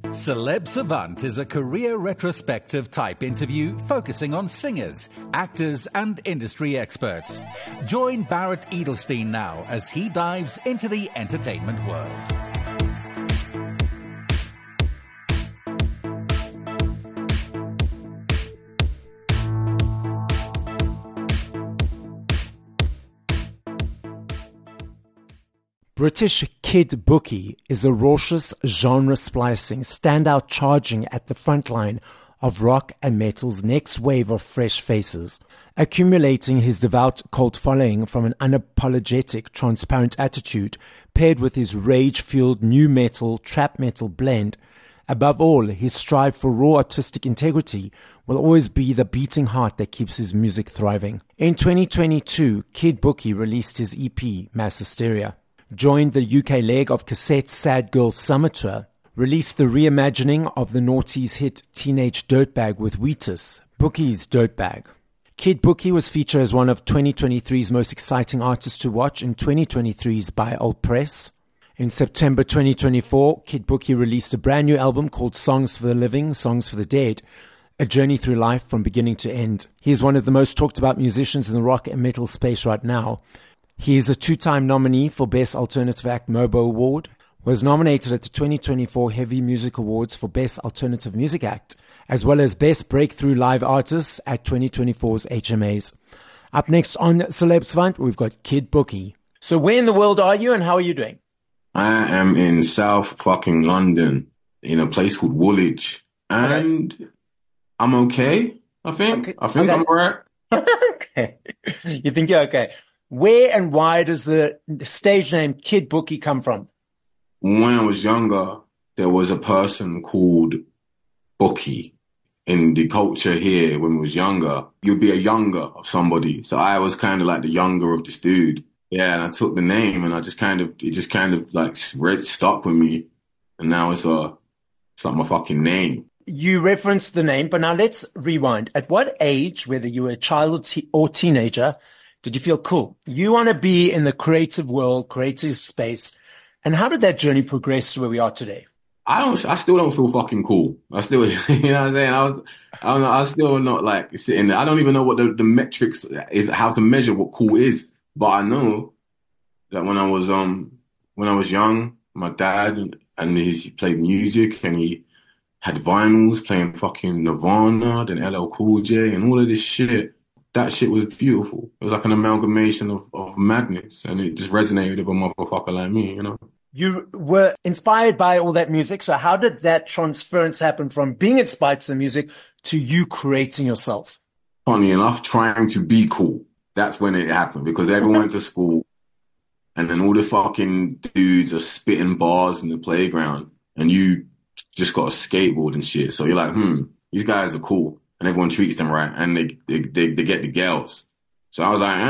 Celeb Savant is a career retrospective type interview focusing on singers, actors, and industry experts. Join Barrett Edelstein now as he dives into the entertainment world. British Kid Bookie is a raucous, genre-splicing, standout charging at the front line of rock and metal's next wave of fresh faces, accumulating his devout cult following from an unapologetic, transparent attitude paired with his rage-fueled new metal, trap metal blend. Above all, his strive for raw artistic integrity will always be the beating heart that keeps his music thriving. In 2022, Kid Bookie released his EP, Mass Hysteria, joined the UK leg of Cassette's Sad Girl Summer Tour, released the reimagining of the noughties hit Teenage Dirtbag with Wheatus, Bookie's Dirtbag. Kid Bookie was featured as one of 2023's most exciting artists to watch in 2023's By Old Press. In September 2024, Kid Bookie released a brand new album called Songs for the Living, Songs for the Dead, a journey through life from beginning to end. He is one of the most talked about musicians in the rock and metal space right now. He is a two-time nominee for Best Alternative Act MOBO Award, was nominated at the 2024 Heavy Music Awards for Best Alternative Music Act, as well as Best Breakthrough Live Artists at 2024's HMAs. Up next on Celeb Savant, we've got Kid Bookie. So where in the world are you and how are you doing? I am in South fucking London, in a place called Woolwich. And I'm okay, I think. Okay. I think I'm all right. Okay. You think you're okay. Where and why does the stage name Kid Bookie come from? When I was younger, there was a person called Bookie. In the culture here, when I was younger, you'd be a younger of somebody. So I was kind of like the younger of this dude. Yeah, and I took the name and it just kind of like stuck with me. And now it's like my fucking name. You referenced the name, but now let's rewind. At what age, whether you were a child or teenager, did you feel cool? You want to be in the creative world, creative space. And how did that journey progress to where we are today? I still don't feel fucking cool. I still, you know what I'm saying? I don't know. I still not like sitting there. I don't even know what the metrics is, how to measure what cool is. But I know that when I was young, my dad and he played music and he had vinyls playing fucking Nirvana, then LL Cool J and all of this shit. That shit was beautiful. It was like an amalgamation of madness, and it just resonated with a motherfucker like me, you know? You were inspired by all that music. So how did that transference happen from being inspired to the music to you creating yourself? Funny enough, trying to be cool. That's when it happened, because everyone went to school and then all the fucking dudes are spitting bars in the playground and you just got a skateboard and shit. So you're like, these guys are cool. And everyone treats them right, and they get the girls. So I was like,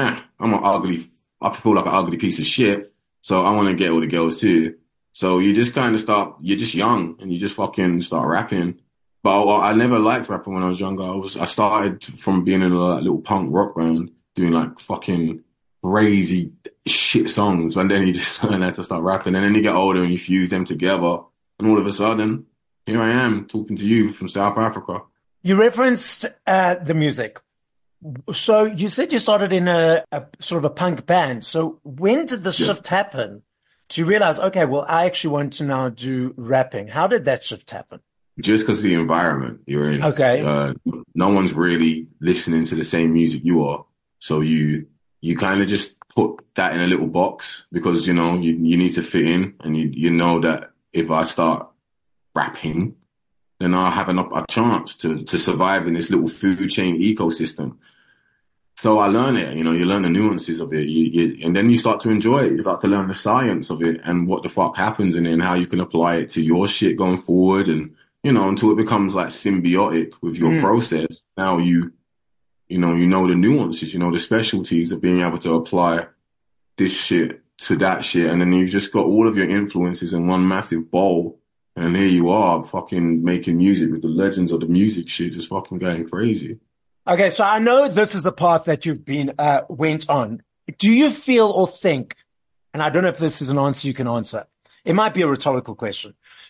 I feel like an ugly piece of shit, so I want to get all the girls too. So you just kind of you're just young, and you just fucking start rapping. But I never liked rapping when I was younger. I started from being in a little punk rock band, doing like fucking crazy shit songs, and then you just learn how to start rapping. And then you get older and you fuse them together, and all of a sudden, here I am talking to you from South Africa. You referenced the music. So you said you started in a sort of a punk band. So when did the shift happen to realize, okay, well, I actually want to now do rapping? How did that shift happen? Just because of the environment you're in. Okay. No one's really listening to the same music you are. So you kind of just put that in a little box because, you know, you need to fit in, and you know that if I start rapping, then I'll have a chance to survive in this little food chain ecosystem. So I learn it, you know, you learn the nuances of it, and then you start to enjoy it. You start to learn the science of it and what the fuck happens in it and how you can apply it to your shit going forward, and, you know, until it becomes like symbiotic with your process. Now you know the nuances, you know, the specialties of being able to apply this shit to that shit, and then you've just got all of your influences in one massive bowl. And here you are fucking making music with the legends of the music shit, just fucking going crazy. Okay, so I know this is the path that you've been went on. Do you feel or think, and I don't know if this is an answer you can answer, it might be a rhetorical question,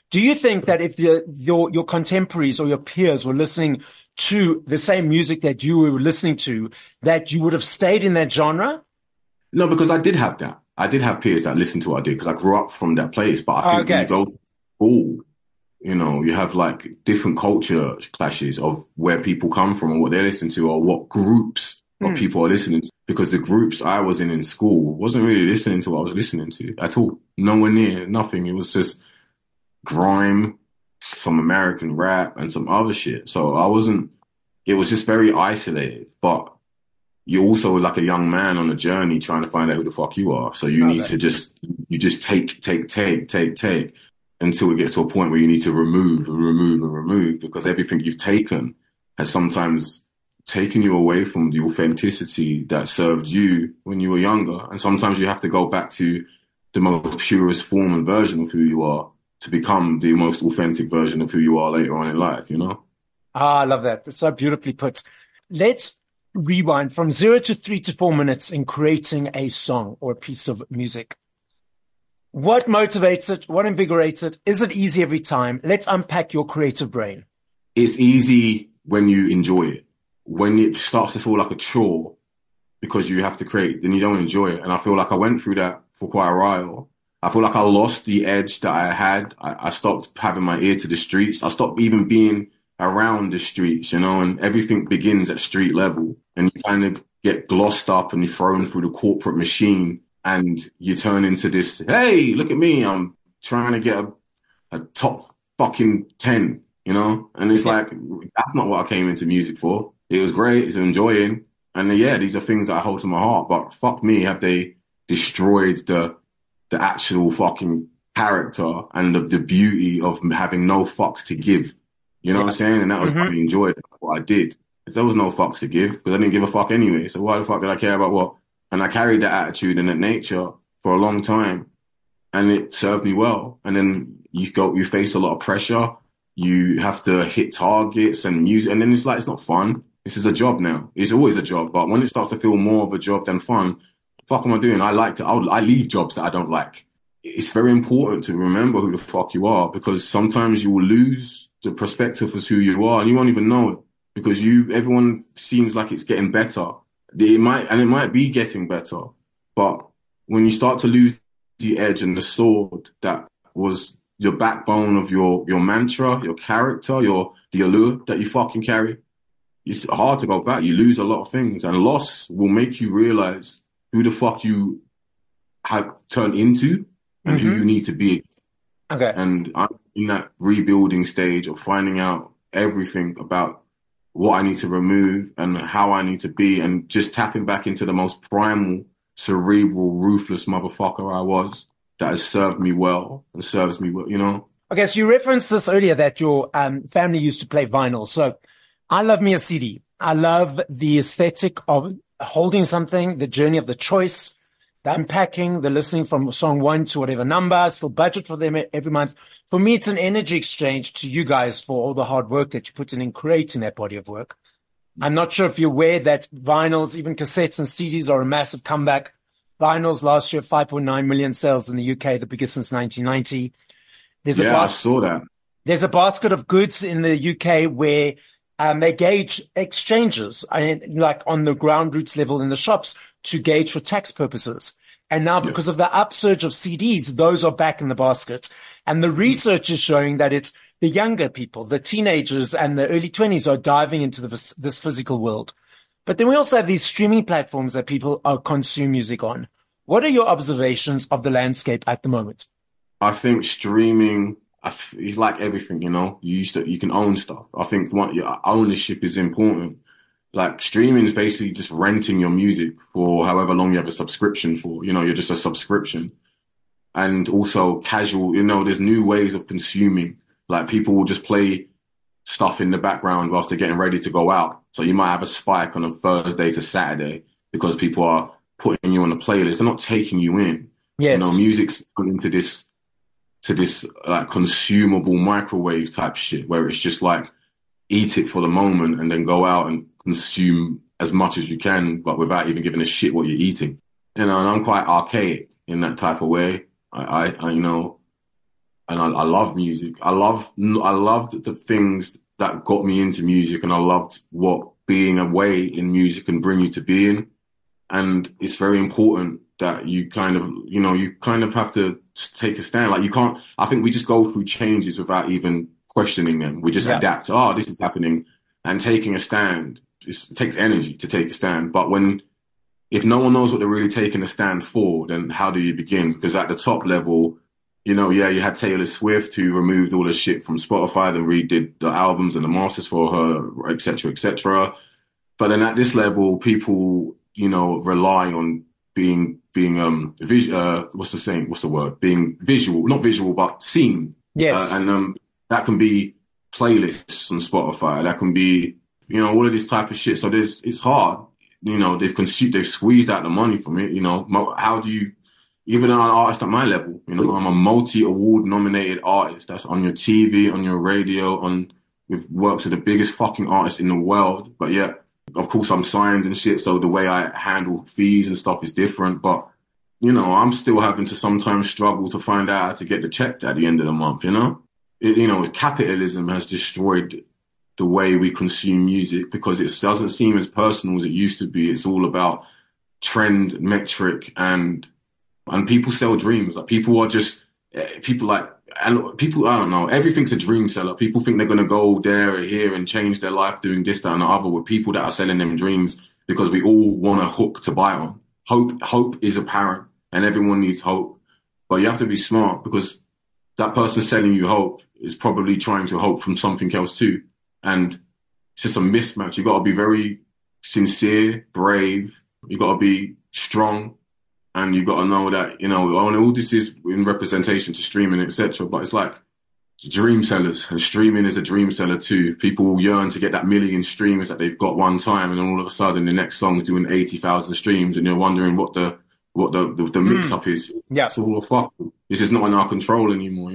Do you think that if your contemporaries or your peers were listening to the same music that you were listening to, that you would have stayed in that genre? No, because I did have that. I did have peers that listened to what I did because I grew up from that place. But I think when you go to school, you know, you have like different culture clashes of where people come from and what they're listening to or what groups of people are listening to. Because the groups I was in school wasn't really listening to what I was listening to at all. Nowhere near, nothing. It was just grime, some American rap and some other shit. So it was just very isolated. But you're also like a young man on a journey trying to find out who the fuck you are. So you need to just take until it gets to a point where you need to remove because everything you've taken has sometimes taken you away from the authenticity that served you when you were younger. And sometimes you have to go back to the most purest form and version of who you are to become the most authentic version of who you are later on in life, you know? I love that. That's so beautifully put. Let's rewind from 0 to 3 to 4 minutes in creating a song or a piece of music. What motivates it? What invigorates it? Is it easy every time? Let's unpack your creative brain. It's easy when you enjoy it. When it starts to feel like a chore because you have to create, then you don't enjoy it. And I feel like I went through that for quite a while. I feel like I lost the edge that I had. I stopped having my ear to the streets. I stopped even being around the streets, you know, and everything begins at street level. And you kind of get glossed up and you're thrown through the corporate machine and you turn into this, hey, look at me. I'm trying to get a top fucking 10, you know? And it's like, that's not what I came into music for. It was great. It's enjoying. And yeah, these are things that I hold to my heart, but fuck me, have they destroyed the actual fucking character and the beauty of having no fucks to give. You know what I'm saying? And that was what I enjoyed what I did. Because there was no fucks to give because I didn't give a fuck anyway. So why the fuck did I care about what? And I carried that attitude and that nature for a long time and it served me well. And then you face a lot of pressure. You have to hit targets and music. And then it's like, it's not fun. This is a job now. It's always a job. But when it starts to feel more of a job than fun, fuck am I doing? I leave jobs that I don't like. It's very important to remember who the fuck you are because sometimes you will lose the perspective of who you are and you won't even know it because everyone seems like it's getting better. It might be getting better, but when you start to lose the edge and the sword that was your backbone of your mantra, your character, the allure that you fucking carry, it's hard to go back. You lose a lot of things and loss will make you realize who the fuck you have turned into and who you need to be. Okay. And I'm in that rebuilding stage of finding out everything about what I need to remove and how I need to be and just tapping back into the most primal, cerebral, ruthless motherfucker I was that has served me well and serves me well, you know? Okay, so you referenced this earlier that your family used to play vinyl. So I love me a CD. I love the aesthetic of holding something, the journey of the choice, the unpacking, the listening from song 1 to whatever number. I still budget for them every month. For me, it's an energy exchange to you guys for all the hard work that you put in creating that body of work. I'm not sure if you're aware that vinyls, even cassettes and CDs are a massive comeback. Vinyls last year, 5.9 million sales in the UK, the biggest since 1990. I saw that. There's a basket of goods in the UK where they gauge exchanges, like on the ground roots level in the shops to gauge for tax purposes. And now because of the upsurge of CDs, those are back in the basket. And the research is showing that it's the younger people, the teenagers and the early 20s are diving into this physical world. But then we also have these streaming platforms that people consume music on. What are your observations of the landscape at the moment? I think streaming, it's like everything, you know, you can own stuff. I think your ownership is important. Like streaming is basically just renting your music for however long you have a subscription for, you know, you're just a subscription. And also casual, you know, there's new ways of consuming. Like people will just play stuff in the background whilst they're getting ready to go out. So you might have a spike on a Thursday to Saturday because people are putting you on a playlist. They're not taking you in. Yes. You know, music's gone into this like consumable microwave type shit where it's just like eat it for the moment and then go out and consume as much as you can, but without even giving a shit what you're eating. You know, and I'm quite archaic in that type of way. I you know, and I love music. I loved the things that got me into music, and I loved what being away in music can bring you to being. And it's very important that you kind of have to take a stand. Like, you can't, I think we just go through changes without even questioning them. We just adapt. Oh, this is happening, and taking a stand. It takes energy to take a stand. But if no one knows what they're really taking a stand for, then how do you begin? Because at the top level, you had Taylor Swift, who removed all the shit from Spotify and redid the albums and the masters for her, et cetera, et cetera. But then at this level, people, rely on being what's the saying? What's the word? Being visual, not visual, but seen. Yes. And that can be playlists on Spotify. That can be, all of this type of shit. So it's hard. They've squeezed out the money from it. How do you, even an artist at my level, I'm a multi-award nominated artist that's on your TV, on your radio, with works with the biggest fucking artists in the world. But yet, of course, I'm signed and shit. So the way I handle fees and stuff is different. But, I'm still having to sometimes struggle to find out how to get the check at the end of the month, capitalism has destroyed the way we consume music, because it doesn't seem as personal as it used to be. It's all about trend, metric, and people sell dreams. Like, I don't know, everything's a dream seller. People think they're going to go there or here and change their life doing this, that, and the other, with people that are selling them dreams, because we all want a hook to buy on. Hope is apparent, and everyone needs hope. But you have to be smart, because that person selling you hope is probably trying to hope from something else too. And it's just a mismatch. You got to be very sincere, brave. You got to be strong. And you got to know that, all this is in representation to streaming, etc. But it's like dream sellers, and streaming is a dream seller too. People yearn to get that million streams that they've got one time, and then all of a sudden the next song is doing 80,000 streams, and you're wondering what the mix up is. Yeah, it's all a fuck. It's just not in our control anymore.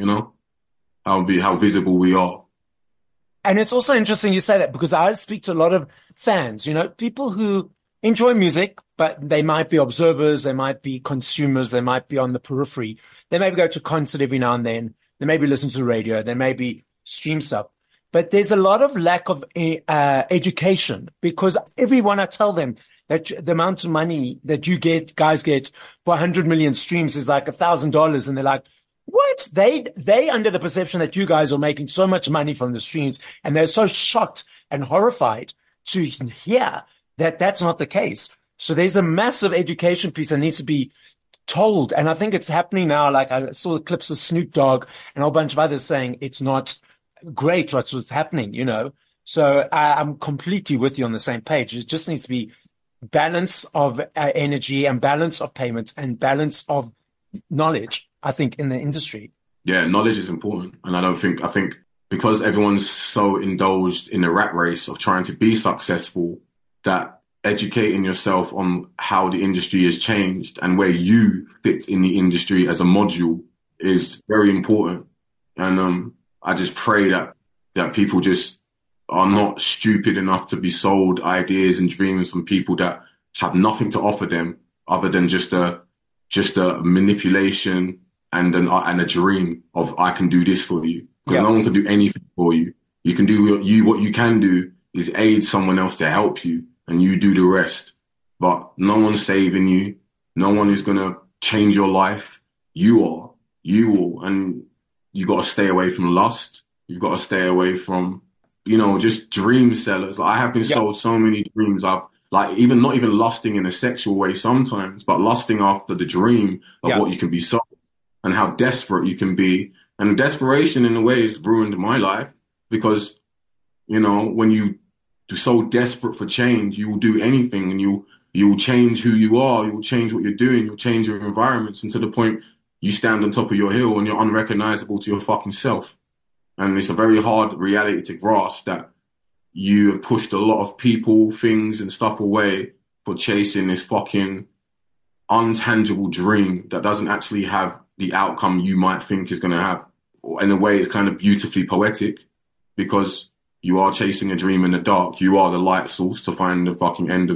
How visible we are. And it's also interesting you say that, because I speak to a lot of fans, people who enjoy music, but they might be observers, they might be consumers, they might be on the periphery. They maybe go to a concert every now and then. They maybe listen to the radio. They maybe stream stuff. But there's a lot of lack of education, because everyone, I tell them that the amount of money that guys get for 100 million streams is like $1,000. And they're like, what? They under the perception that you guys are making so much money from the streams. And they're so shocked and horrified to hear that that's not the case. So there's a massive education piece that needs to be told. And I think it's happening now. Like, I saw the clips of Snoop Dogg and a whole bunch of others saying it's not great what's happening, So I'm completely with you on the same page. It just needs to be balance of energy and balance of payments and balance of knowledge, I think, in the industry. Yeah, knowledge is important. And I think because everyone's so indulged in the rat race of trying to be successful, that educating yourself on how the industry has changed and where you fit in the industry as a module is very important. And I just pray that people just are not stupid enough to be sold ideas and dreams from people that have nothing to offer them other than just a manipulation and a dream of, I can do this for you. Because no one can do anything for you. You can do what you can do is aid someone else to help you, and you do the rest. But no one's saving you. No one is going to change your life. You are. And you got to stay away from lust. You've got to stay away from, just dream sellers. I have been sold so many dreams. I've not even lusting in a sexual way sometimes, but lusting after the dream of what you can be sold and how desperate you can be. And desperation in a way has ruined my life, because, when you're so desperate for change, you will do anything, and you will change who you are. You will change what you're doing. You'll change your environments, and to the point you stand on top of your hill and you're unrecognizable to your fucking self. And it's a very hard reality to grasp, that you have pushed a lot of people, things and stuff away for chasing this fucking untangible dream that doesn't actually have the outcome you might think is going to have. In a way, it's kind of beautifully poetic, because you are chasing a dream in the dark. You are the light source to find the fucking end of it. And that's why I say you are the one who will help yourself and you will save yourself.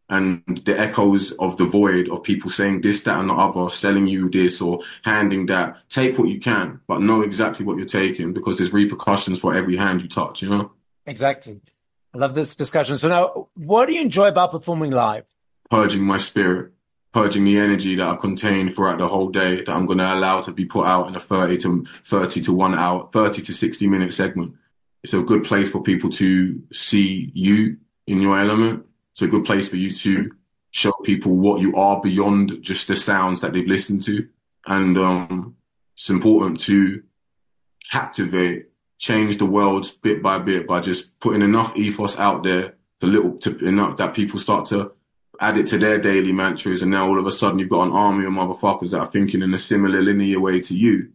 and the echoes of the void of people saying this, that, and the other, selling you this or handing that. Take what you can, but know exactly what you're taking, because there's repercussions for every hand you touch, you know? Exactly. I love this discussion. So now, what do you enjoy about performing live? Purging my spirit, purging the energy that I've contained throughout the whole day that I'm going to allow to be put out in a 30 to 1 hour, 30 to 60 minute segment. It's a good place for people to see you in your element. It's a good place for you to show people what you are beyond just the sounds that they've listened to. And it's important to captivate, change the world bit by bit by just putting enough ethos out there enough that people start to add it to their daily mantras. And now all of a sudden you've got an army of motherfuckers that are thinking in a similar linear way to you.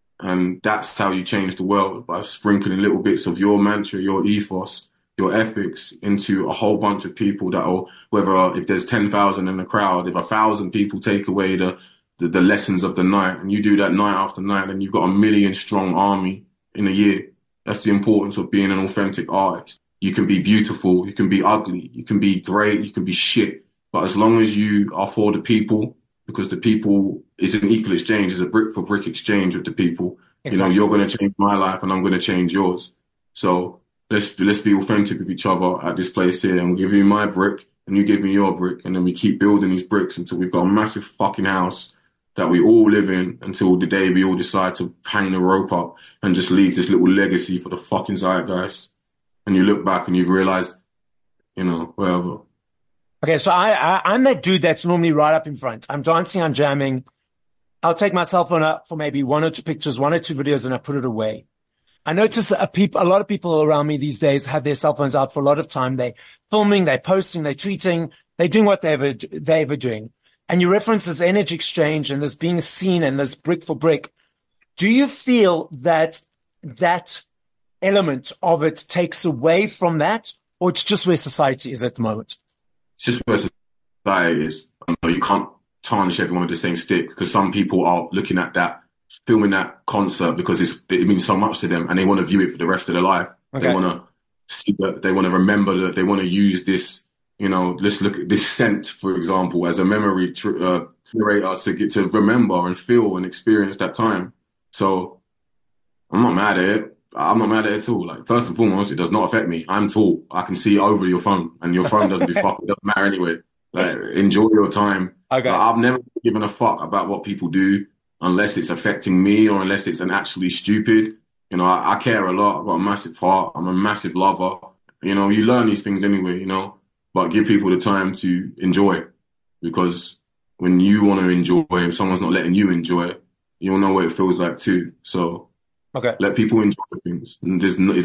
And that's how you change the world, by sprinkling little bits of your mantra, your ethos, your ethics into a whole bunch of people that will, whether if there's 10,000 in the crowd, if 1,000 people take away the lessons of the night, and you do that night after night, then you've got a 1 million strong army in a year. That's the importance of being an authentic artist. You can be beautiful, you can be ugly, you can be great, you can be shit. But as long as you are for the people, because the people is an equal exchange, is a brick for brick exchange with the people. Exactly. You know, you're going to change my life and I'm going to change yours. So let's be authentic with each other at this place here, and we'll give you my brick and you give me your brick, and then we keep building these bricks until we've got a massive fucking house that we all live in, until the day we all decide to hang the rope up and just leave this little legacy for the fucking zeitgeist. And you look back and you've realized, you know, whatever. Okay, so I'm that dude that's normally right up in front. I'm dancing, I'm jamming. I'll take my cell phone up for maybe 1 or 2 pictures, 1 or 2 videos, and I put it away. I notice a lot of people around me these days have their cell phones out for a lot of time. They're filming, they're posting, they're tweeting, they're doing what they're ever doing. And you reference this energy exchange and this being seen and this brick for brick. Do you feel that that element of it takes away from that, or it's just where society is at the moment? It's just where society is. You can't tarnish everyone with the same stick, because some people are looking at that, filming that concert because it means so much to them, and they want to view it for the rest of their life. Okay. They want to see that, they want to remember that, they want to use this, you know, let's look at this scent, for example, as a memory curator to get to remember and feel and experience that time. So I'm not mad at it. I'm not mad at it at all. Like, first and foremost, it does not affect me. I'm tall. I can see over your phone, and your phone doesn't do fuck. It doesn't matter anyway. Like, enjoy your time. Okay. Like, I've never given a fuck about what people do unless it's affecting me or unless it's actually stupid. You know, I care a lot. I've got a massive heart. I'm a massive lover. You know, you learn these things anyway, you know, but give people the time to enjoy, because when you want to enjoy, if someone's not letting you enjoy, you'll know what it feels like too. So, okay, let people enjoy things. And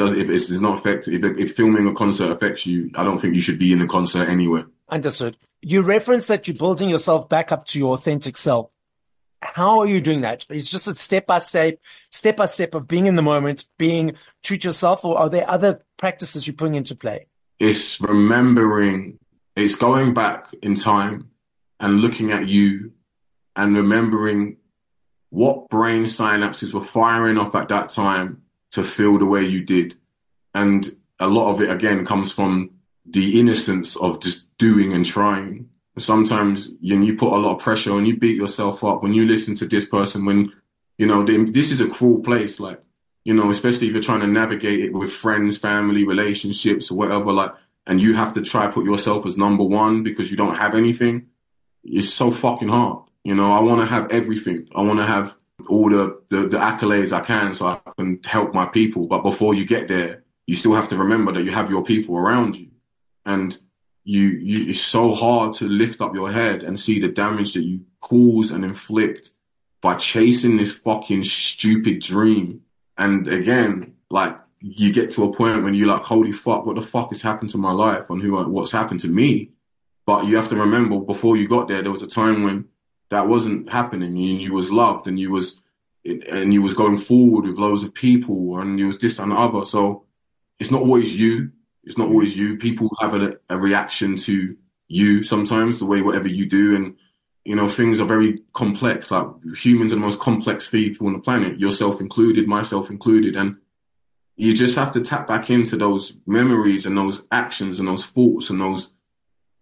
if filming a concert affects you, I don't think you should be in the concert anyway. Understood. You referenced that you're building yourself back up to your authentic self. How are you doing that? It's just a step by step of being in the moment, being true to yourself, or are there other practices you're putting into play? It's remembering, it's going back in time and looking at you and remembering what brain synapses were firing off at that time to feel the way you did. And a lot of it, again, comes from the innocence of just doing and trying. Sometimes you put a lot of pressure and you beat yourself up when you listen to this person, when, you know, this is a cruel place, like, you know, especially if you're trying to navigate it with friends, family, relationships, or whatever, like, and you have to try put yourself as number one because you don't have anything. It's so fucking hard. You know, I want to have everything. I want to have all the accolades I can so I can help my people. But before you get there, you still have to remember that you have your people around you. And it's so hard to lift up your head and see the damage that you cause and inflict by chasing this fucking stupid dream. And again, like, you get to a point when you're like, holy fuck, what the fuck has happened to my life and what's happened to me? But you have to remember, before you got there was a time when that wasn't happening, and you was loved, and you was going forward with loads of people, and you was this and the other. So it's not always you. It's not always you. People have a reaction to you sometimes, the way whatever you do. And, you know, things are very complex. Like, humans are the most complex people on the planet, yourself included, myself included. And you just have to tap back into those memories and those actions and those thoughts and those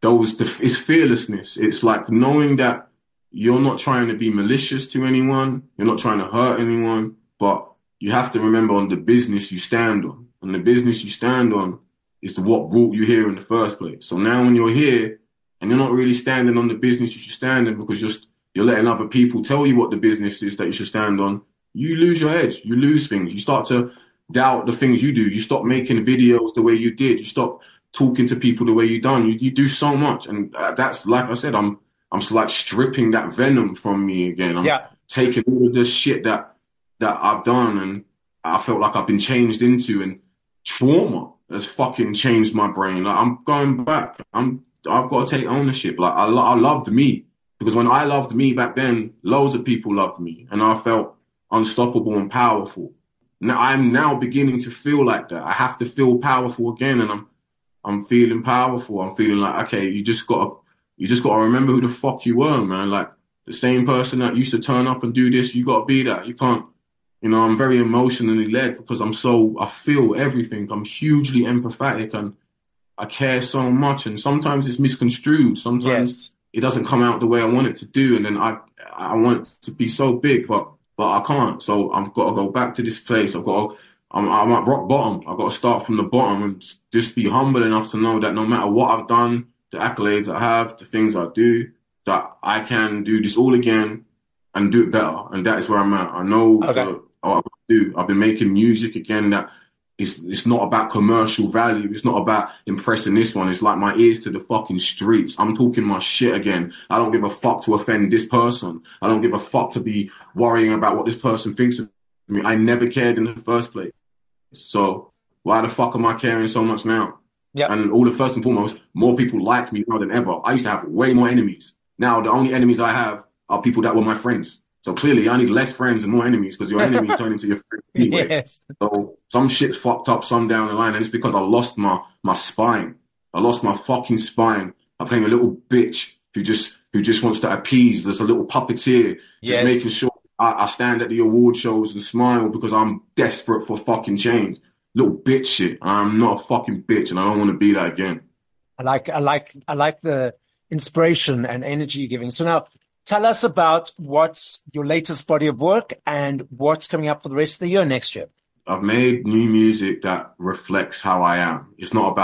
it's fearlessness. It's like knowing that you're not trying to be malicious to anyone. You're not trying to hurt anyone, but you have to remember on the business you stand on. And the business you stand on is what brought you here in the first place. So now when you're here and you're not really standing on the business you should stand in because you're letting other people tell you what the business is that you should stand on, you lose your edge. You lose things. You start to doubt the things you do. You stop making videos the way you did. You stop talking to people the way you done. You do so much. And that's, like I said, I'm like stripping that venom from me again. I'm taking all of the shit that I've done and I felt like I've been changed into, and trauma has fucking changed my brain. Like, I'm going back. I've got to take ownership. Like I loved me, because when I loved me back then, loads of people loved me and I felt unstoppable and powerful. Now I'm now beginning to feel like that. I have to feel powerful again, and I'm feeling powerful. I'm feeling like, okay, you just gotta remember who the fuck you were, man. Like the same person that used to turn up and do this, you gotta be that. You can't, I'm very emotionally led because I feel everything. I'm hugely empathetic and I care so much. And sometimes it's misconstrued. Sometimes it doesn't come out the way I want it to do. And then I want it to be so big, but I can't. So I've got to go back to this place. I'm at rock bottom. I've got to start from the bottom and just be humble enough to know that no matter what I've done, the accolades I have, the things I do, that I can do this all again and do it better. And that is where I'm at. I know what I do. I've been making music again that it's not about commercial value. It's not about impressing this one. It's like my ears to the fucking streets. I'm talking my shit again. I don't give a fuck to offend this person. I don't give a fuck to be worrying about what this person thinks of me. I never cared in the first place. So why the fuck am I caring so much now? Yeah. And all the first and foremost, more people like me now than ever. I used to have way more enemies. Now the only enemies I have are people that were my friends. So clearly I need less friends and more enemies, because your enemies turn into your friends anyway. Yes. So some shit's fucked up, some down the line, and it's because I lost my spine. I lost my fucking spine. I'm playing a little bitch who just wants to appease. There's a little puppeteer just making sure I stand at the award shows and smile because I'm desperate for fucking change. Little bitch shit. I'm not a fucking bitch, and I don't want to be that again. I like the inspiration and energy you're giving. So now, tell us about what's your latest body of work and what's coming up for the rest of the year next year. I've made new music that reflects how I am. It's not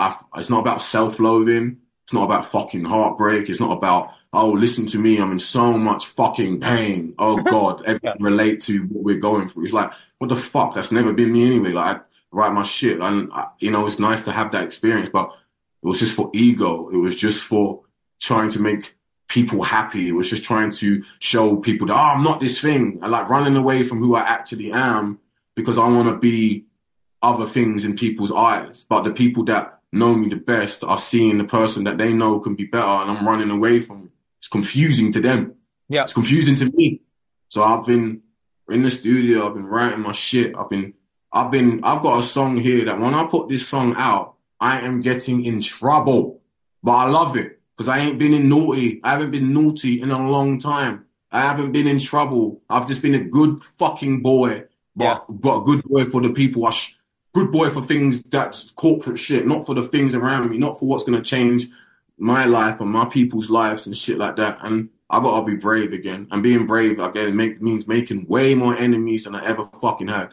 about self-loathing. It's not about fucking heartbreak. It's not about, oh, listen to me, I'm in so much fucking pain. Oh God, everyone relate to what we're going through. It's like, what the fuck? That's never been me anyway. Like, I write my shit, and it's nice to have that experience, but it was just for ego. It was just for trying to make people happy. It was just trying to show people that, I'm not this thing. I like running away from who I actually am because I want to be other things in people's eyes. But the people that know me the best are seeing the person that they know can be better, and I'm running away from it. It's confusing to them. Yeah. It's confusing to me. So I've been in the studio. I've been writing my shit. I've got a song here that when I put this song out, I am getting in trouble, but I love it. Because I ain't been naughty. I haven't been naughty in a long time. I haven't been in trouble. I've just been a good fucking boy. But a good boy for the people. Good boy for things that's corporate shit, not for the things around me, not for what's going to change my life and my people's lives and shit like that. And I got to be brave again. And being brave, again, means making way more enemies than I ever fucking had.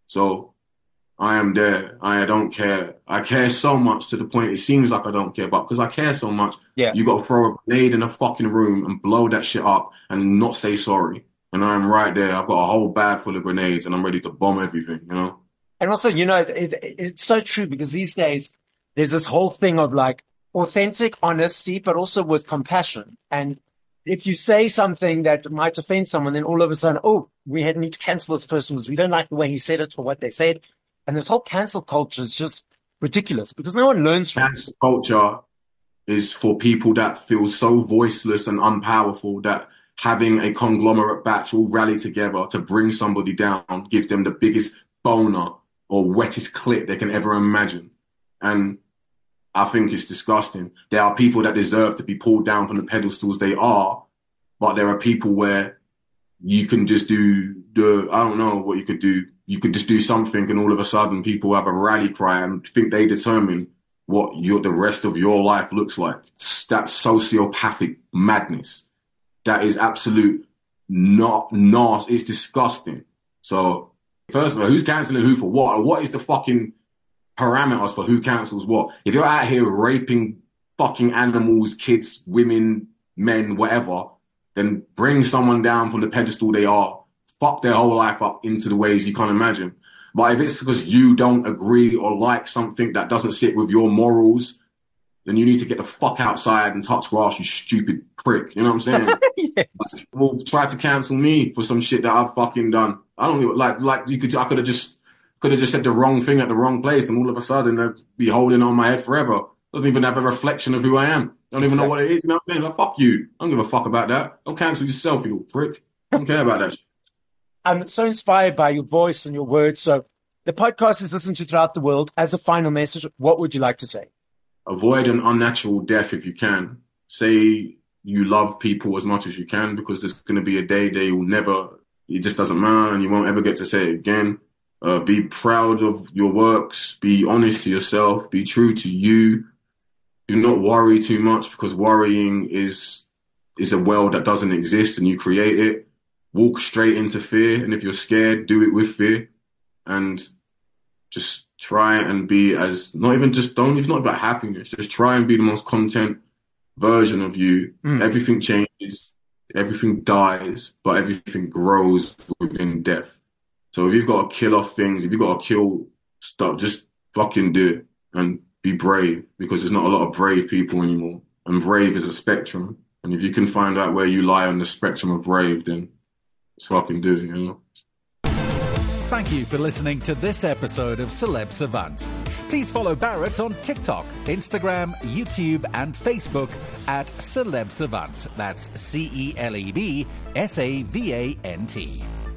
So I am there. I don't care. I care so much to the point it seems like I don't care, but because I care so much, you got to throw a grenade in a fucking room and blow that shit up and not say sorry. And I'm right there. I've got a whole bag full of grenades and I'm ready to bomb everything, And also, it's so true, because these days there's this whole thing of like authentic honesty, but also with compassion. And if you say something that might offend someone, then all of a sudden, we need to cancel this person because we don't like the way he said it or what they said. And this whole cancel culture is just ridiculous because no one learns from it. Cancel culture is for people that feel so voiceless and unpowerful that having a conglomerate batch all rally together to bring somebody down gives them the biggest boner or wettest clit they can ever imagine. And I think it's disgusting. There are people that deserve to be pulled down from the pedestals they are, but there are people where you can just do I don't know what you could do. You could just do something and all of a sudden people have a rally cry and think they determine what the rest of your life looks like. That's sociopathic madness. That is absolute not nasty. It's disgusting. So first of all, who's cancelling who for what? What is the fucking parameters for who cancels what? If you're out here raping fucking animals, kids, women, men, whatever, then bring someone down from the pedestal they are, fuck their whole life up into the ways you can't imagine. But if it's because you don't agree or like something that doesn't sit with your morals, then you need to get the fuck outside and touch grass, you stupid prick. You know what I'm saying? Yes. People try to cancel me for some shit that I've fucking done. I don't even I could have just said the wrong thing at the wrong place, and all of a sudden I'd be holding on my head forever. Doesn't even have a reflection of who I am. Don't even know what it is. You know what I'm saying? Like, fuck you. I don't give a fuck about that. Don't cancel yourself, you little prick. I don't care about that shit. I'm so inspired by your voice and your words. So the podcast is listened to throughout the world. As a final message, what would you like to say? Avoid an unnatural death if you can. Say you love people as much as you can, because there's going to be a day they will never, it just doesn't matter, and you won't ever get to say it again. Be proud of your works. Be honest to yourself. Be true to you. Do not worry too much, because worrying is a world that doesn't exist and you create it. Walk straight into fear, and if you're scared, do it with fear, and just try and be it's not about happiness. Just try and be the most content version of you. Everything changes, everything dies, but everything grows within death. So if you've got to kill off things, if you've got to kill stuff, just fucking do it and be brave, because there's not a lot of brave people anymore. And brave is a spectrum. And if you can find out where you lie on the spectrum of brave, then it's fucking do it, you know? Thank you for listening to this episode of Celeb Savant. Please follow Barrett on TikTok, Instagram, YouTube, and Facebook at Celeb Savant. That's CelebSavant.